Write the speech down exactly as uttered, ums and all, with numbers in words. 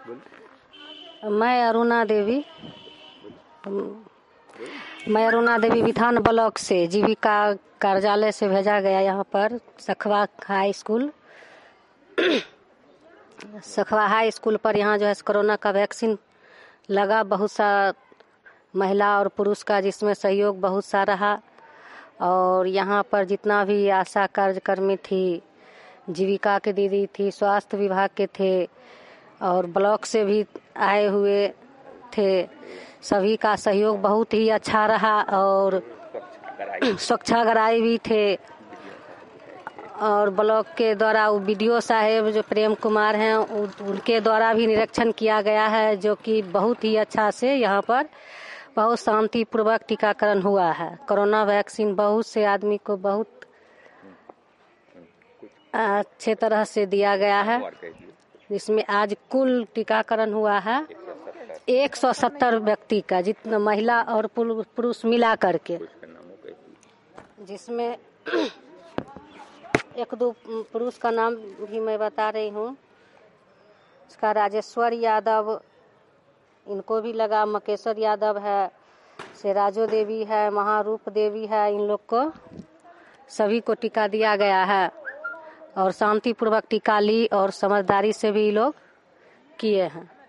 मैं अरुणा देवी मैं अरुणा देवी विधान ब्लॉक से जीविका कार्यालय से भेजा गया यहाँ पर Sakhwa high school Sakhwa high school पर यहाँ जो है कोरोना का वैक्सीन लगा। बहुत सा महिला और पुरुष का जिसमें सहयोग बहुत सा रहा। और यहाँ पर जितना भी आशा कार्यकर्मी थी, जीविका के दीदी थी, स्वास्थ्य विभाग के थे और ब्लॉक से भी आए हुए थे, सभी का सहयोग बहुत ही अच्छा रहा। और स्वच्छाग्राही भी थे और ब्लॉक के द्वारा वो बीडीओ साहेब जो प्रेम कुमार हैं उनके द्वारा भी निरीक्षण किया गया है, जो कि बहुत ही अच्छा से यहाँ पर बहुत शांतिपूर्वक टीकाकरण हुआ है। कोरोना वैक्सीन बहुत से आदमी को बहुत अच्छे तरह से दिया गया है, जिसमें आज कुल टीकाकरण हुआ है एक सौ सत्तर व्यक्ति का, जितना महिला और पुरुष मिला करके, जिसमें एक दो पुरुष का नाम भी मैं बता रही हूँ। इसका राजेश्वर यादव, इनको भी लगा, मकेश्वर यादव है, शेराजो देवी है, महारूप देवी है, इन लोग को सभी को टीका दिया गया है और शांतिपूर्वक टीका ली और समझदारी से भी लोग किए हैं।